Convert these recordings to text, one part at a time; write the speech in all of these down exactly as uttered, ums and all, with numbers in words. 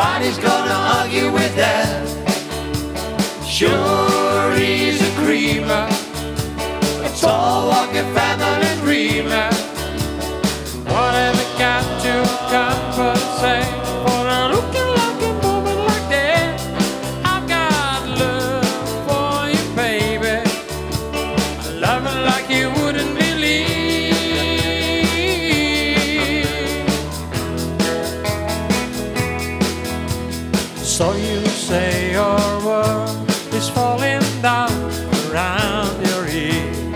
Nobody's gonna argue with that. Sure, he's a creamer, a tall walking family dreamer. What have I got to compensate for a looking like a woman like that? I've got love for you, baby. I love it like you wouldn't believe. So you say your world is falling down around your ears.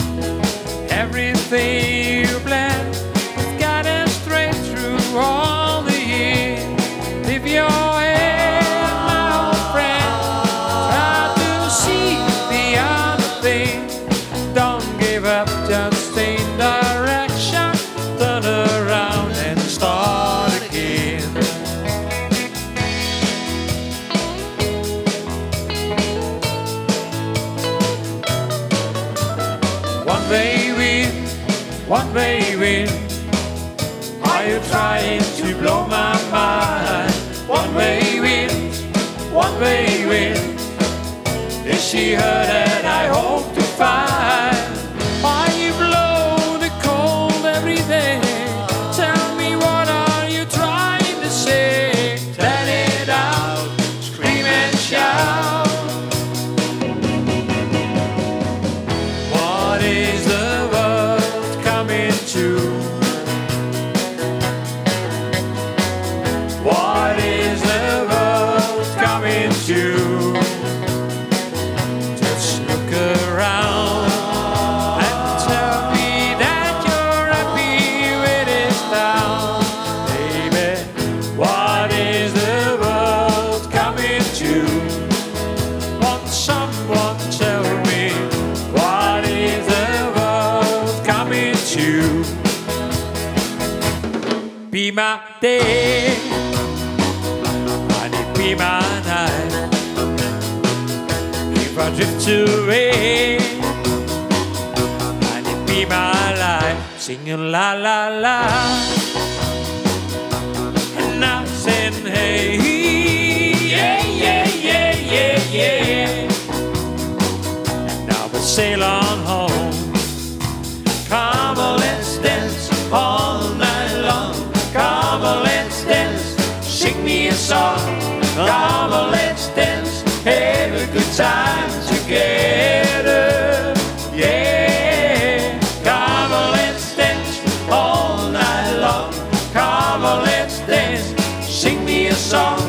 Everything you plan has gotten straight through all the years. If your head, my old friend, try to see the other thing. Don't give up, just in direction. Turn around and start again. One way wind, one way wind, are you trying to blow my mind? One way wind, one way wind, is she her that I hope to find? Why you blow the cold every day? Tell me, what are you trying to say? Let it out, scream and shout. What is the world coming to? What is the world coming to? Just look around and tell me that you're happy with this town, baby. What is the world coming to? Won't someone tell me, what is the world coming to? Be my day, and it be my night. If I drift away, and it be my life, singing la la la, and I saying hey, yeah yeah yeah yeah yeah. And now we sail on home. Come on, let's dance all night long. Come on, let's dance, sing me a song. Come on, let's dance, have a good time together. Yeah, come on, let's dance all night long. Come on, let's dance, sing me a song.